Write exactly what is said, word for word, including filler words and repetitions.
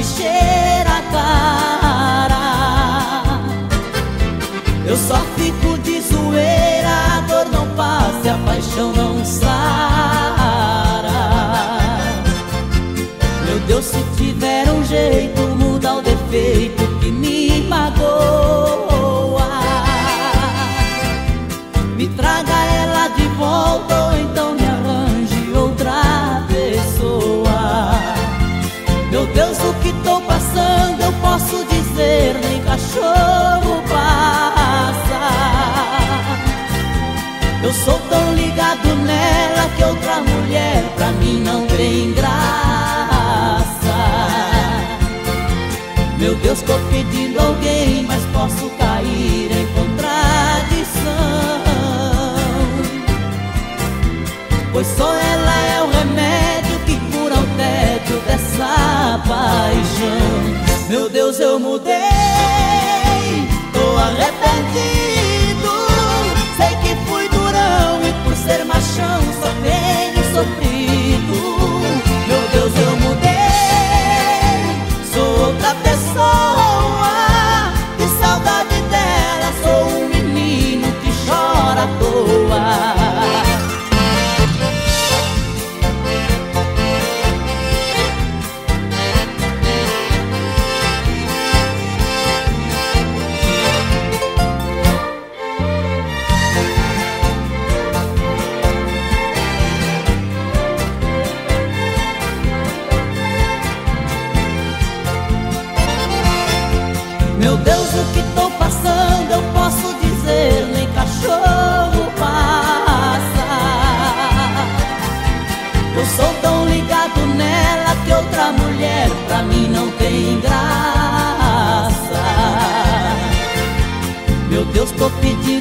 encher a cara. Eu só fico de zoeira, a dor não passa e a paixão não sara. Meu Deus, se tiver um jeito, muda o defeito que me magoa. Me traga ela de volta ou então me arranje outra pessoa. Meu Deus, o que tô passando eu posso dizer, nem cachorro passa. Eu sou tão ligado nela que outra mulher pra mim não tem graça. Meu Deus, tô pedindo alguém, mas posso cair em contradição, pois só ela é o remédio que cura o tédio dessa paixão. Meu Deus, eu mudei, tô arrependido. Sei que fui durão e por ser machão só tenho sofrido. Meu Deus, eu mudei, sou outra pessoa. Que saudade dela, sou um menino que chora à toa. Meu Deus, o que tô passando eu posso dizer, nem cachorro passa. Eu sou tão ligado nela que outra mulher pra mim não tem graça. Meu Deus, tô pedindo